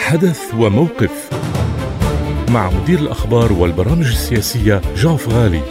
حدث وموقف مع مدير الأخبار والبرامج السياسية جعف غالي.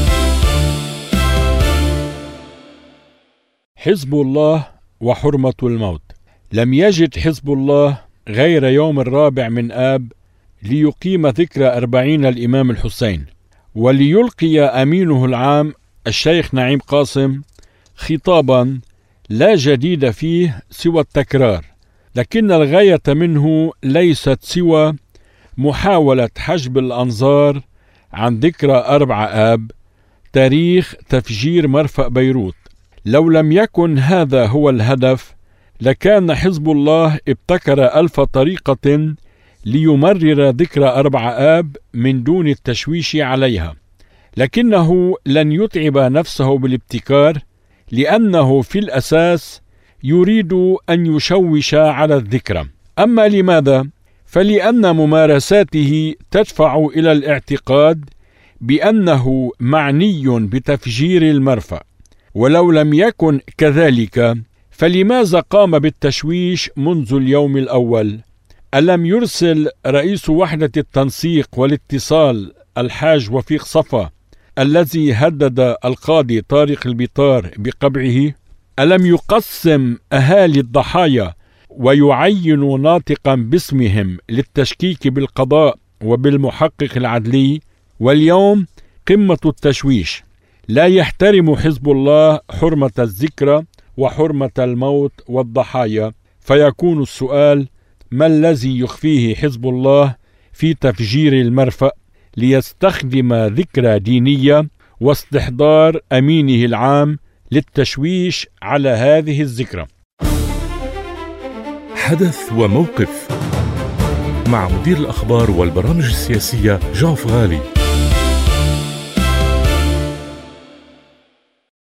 حزب الله وحرمة الموت. لم يجد حزب الله غير يوم 4 من آب ليقيم ذكرى 40 الإمام الحسين، وليلقي أمينه العام الشيخ نعيم قاسم خطابا لا جديد فيه سوى التكرار، لكن الغاية منه ليست سوى محاولة حجب الأنظار عن ذكرى 4 آب تاريخ تفجير مرفأ بيروت. لو لم يكن هذا هو الهدف لكان حزب الله ابتكر 1000 طريقة ليمرر ذكرى 4 آب من دون التشويش عليها، لكنه لن يتعب نفسه بالابتكار، لأنه في الأساس يريد أن يشوش على الذكرى. أما لماذا؟ فلأن ممارساته تدفع إلى الاعتقاد بأنه معني بتفجير المرفأ، ولو لم يكن كذلك فلماذا قام بالتشويش منذ اليوم الأول؟ ألم يرسل رئيس وحدة التنسيق والاتصال الحاج وفيق صفا الذي هدد القاضي طارق البطار بقبعه؟ ألم يقسم أهالي الضحايا ويعين ناطقا باسمهم للتشكيك بالقضاء وبالمحقق العدلي؟ واليوم قمة التشويش. لا يحترم حزب الله حرمة الذكرى وحرمة الموت والضحايا، فيكون السؤال: ما الذي يخفيه حزب الله في تفجير المرفأ ليستخدم ذكرى دينية واستحضار أمينه العام للتشويش على هذه الذكرى؟ حدث وموقف مع مدير الأخبار والبرامج السياسية جعف غالي.